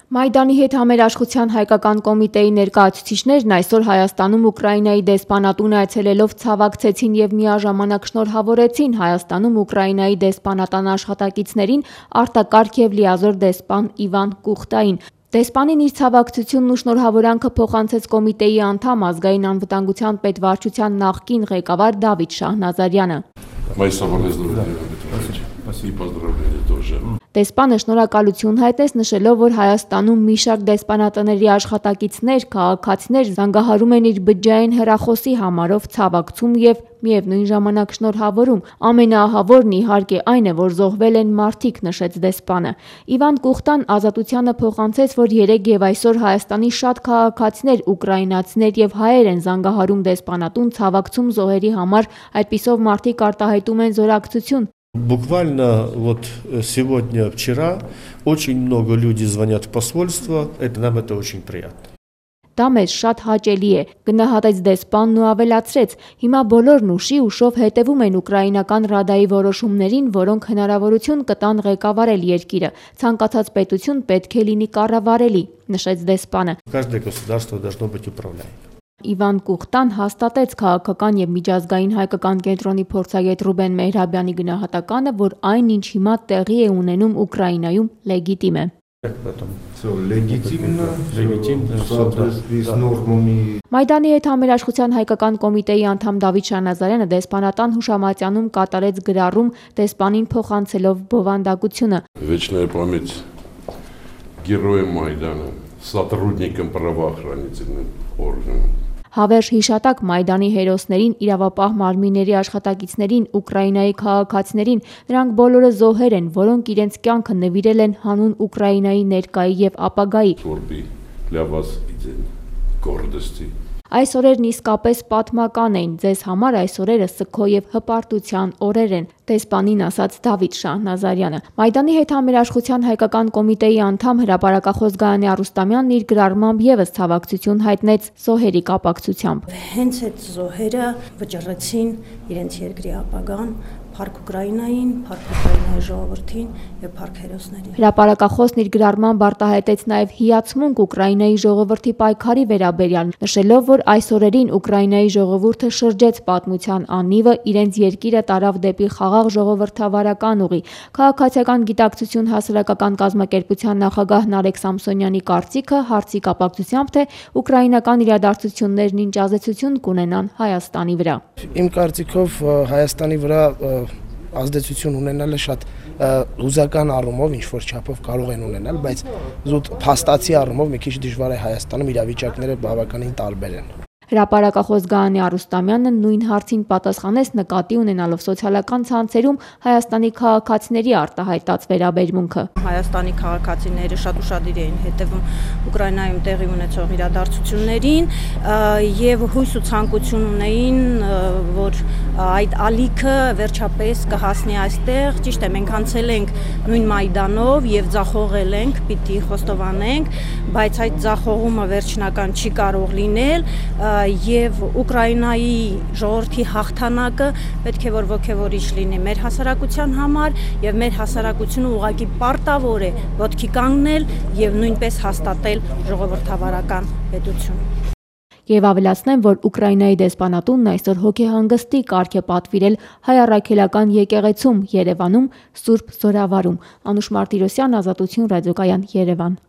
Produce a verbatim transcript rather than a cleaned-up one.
Մայդանի հետ համերաշխության հայկական կոմիտեի ներկայացուցիչներն այսօր Հայաստանում Ուկրաինայի դեսպանատուն այցելելով ցավակցեցին եւ միաժամանակ շնորհավորեցին Հայաստանում Ուկրաինայի դեսպանատան աշխատակիցներին արտակարգ եւ լիազոր դեսպան Իվան Կուխտային։ Դեսպանին իր ցավակցությունն ու շնորհավորանքը փոխանցեց կոմիտեի անդամ ազգային անվտանգության պետվարչության նախկին ղեկավար Դավիթ Շահնազարյանը։ Դեսպանը շնորհակալություն հայտնեց, նշելով, որ Հայաստանում մի շարք դեսպանատների աշխատակիցներ, քաղաքացիներ զանգահարում են իր բջջային հեռախոսի համարով ցավակցում եւ միևնույն ժամանակ շնորհավորում։ Ամենաահավորն իհարկե այն է, որ զոհվել են մարդիկ, նշեց դեսպանը։ Իվան Կուխտան Ազատությանը փոխանցեց, որ երեկ եւ այսօր Հայաստանի շատ քաղաքացիներ, ուկրաինացիներ եւ հայեր են զանգահարում դեսպանատուն ցավակցում զոհերի համար, այդպիսով մարդիկ արտահայտում են զորակցություն։ Буквально вот сегодня, вчера очень много людей звонят в посольство, это нам это очень приятно. Դա մեզ շատ հաճելի է, գնահատեց դեսպանն ու ավելացրեց. հիմա բոլորն ուշի ուշով հետևում են ուկրաինական ռադայի որոշումներին, որոնք հնարավորություն կտան ղեկավարել երկիրը։ Ցանկացած պետություն պետք է լինի կառավարելի, նշեց դեսպանը։ Каждое государство должно быть управляемым. Իվան Կուխտան հաստատեց քաղաքական եւ միջազգային հայկական կենտրոնի փորձագետ Ռուբեն Մեհրաբյանի գնահատականը, որ այն ինչ հիմա տեղի է ունենում Ուկրաինայում լեգիտիմ է։ Մայդանի հետ համերաշխության հայկական կոմիտեի անդամ Դավիթ Շահնազարյանը դեսպանատան հուշամատյանում կատարեց գրառում դեսպանին փոխանցելով բովանդակությունը։ Вечная память героям Майдана, сотрудникам правоохранительных органов. Հավերժ հիշատակ Մայդանի հերոսներին, իրավապահ մարմինների աշխատակիցներին, Ուկրաինայի քաղաքացիներին, նրանք բոլորը զոհեր են, որոնք իրենց կյանքը նվիրել են հանուն Ուկրաինայի ներկայի եւ ապագայի։ Այս օրերն իսկապես պատմական էին, ձեզ համար այս օրերը սգո եւ հպարտության օրեր են, դեսպանին ասաց Դավիթ Շահնազարյանը։ Մայդանի հետ համերաշխության հայկական կոմիտեի անդամ հրապարակախոս Գայանե Արուստամյանն իր գրառմամբ եւս ցավակցություն հայտնեց զոհերի կապակցությամբ։ Հենց այդ զոհերը վճռեցին իրենց երկրի ապագան Փառք Ուկրաինային, Փառք Ուկրաինայի ժողովրդին եւ Փառք հերոսներին։ Հրապարակախոսն իր գրառմամբ արտահայտեց նաեւ հիացմունք Ուկրաինայի ժողովրդի պայքարի վերաբերյալ, նշելով, որ այս օրերին Ուկրաինայի ժողովուրդը շրջեց պատմության անիվը, իրենց երկիրը տարավ դեպի խաղաղ ժողովրդավարական ուղի։ Քաղաքացիական գիտակցություն հասարակական կազմակերպության նախագահ Նարեկ Սամսոնյանի կարծիքը հարցի կապակցությամբ, թե ուկրաինական իրադարձություններն ինչ ազդեցություն կունենան Հայաստանի վրա։ Իմ կարծիքով Հայաստանի վրա ազդեցություն ունենալը շատ հուզական առումով ինչ որ չափով կարող են ունենալ, բայց զուտ փաստացի առումով մի քիչ դժվար է Հայաստանում իրավիճակները բավականին տարբեր են։ Հրապարակախոս Գայանե Արուստամյանը նույն հարցին պատասխանեց նկատի ունենալով սոցիալական ցանցերում Հայաստանի քաղաքացիների արտահայտած վերաբերմունքը։ Հայաստանի քաղաքացիները շատ ուշադիր էին հետևում Ուկրաինայում տեղի ունեցող իրադարձություններին եւ հույս ու ցանկություն ունեին, որ այդ ալիքը վերջապես կհասնի այստեղ։ Ճիշտ է, մենք անցել ենք նույն Մայդանով եւ ձախողել ենք, պիտի խոստովանենք, բայց այդ ձախողումը վերջնական չի կարող լինել։ Եվ Ուկրաինայի ժողովրդի հաղթանակը պետք է որ ոգևորիչ լինի մեր հասարակության համար եւ մեր հասարակությունը ուղղակի պարտավոր է ոտքի կանգնել եւ նույնպես հաստատել ժողովրդավարական պետություն։ Եվ ավելացնեմ, որ Ուկրաինայի դեսպանատունն այսօր հոգեհանգստի կարգ է պատվիրել հայ առաքելական եկեղեցում Երևանում Սուրբ Զորավարում։ Անուշ Մարտիրոսյան, Ազատություն ռադիոկայան, Երևան։